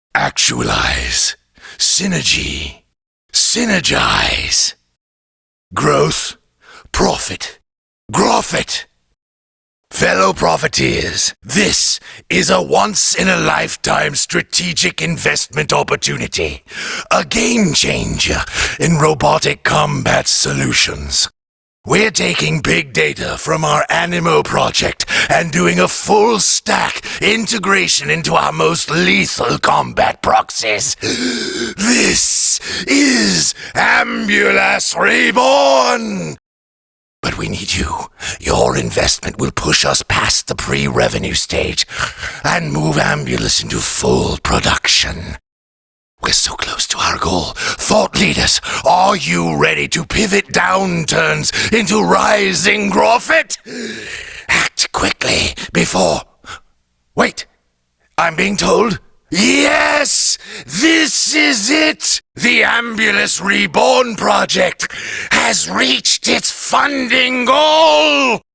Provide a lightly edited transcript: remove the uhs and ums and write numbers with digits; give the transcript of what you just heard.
Actualize. Synergy. Synergize. Growth. Profit. Grofit. Fellow profiteers, this is a once-in-a-lifetime strategic investment opportunity. A game changer in robotic combat solutions. We're taking big data from our Animo project and doing a full stack integration into our most lethal combat proxies. This is Ambulus Reborn! But we need you. Your investment will push us past the pre-revenue stage and move Ambulus into full production. We're so close to our goal. Thought leaders, are you ready to pivot downturns into rising profit? Act quickly before... Wait, I'm being told... Yes! This is it! The Ambulus Reborn project has reached its funding goal!